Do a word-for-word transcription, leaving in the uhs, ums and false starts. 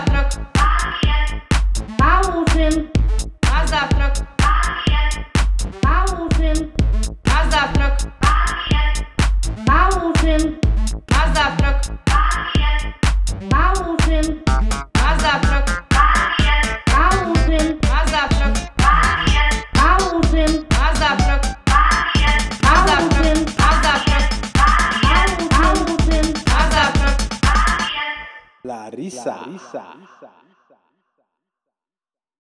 завтрак. На ужин. На завтрак. На ужин. На завтрак. На ужин. На завтрак. На ужин. На завтрак. На ужин. На завтрак. На ужин. На завтрак. На На завтрак. ужин. На завтрак. На ужин. На завтрак. La risa.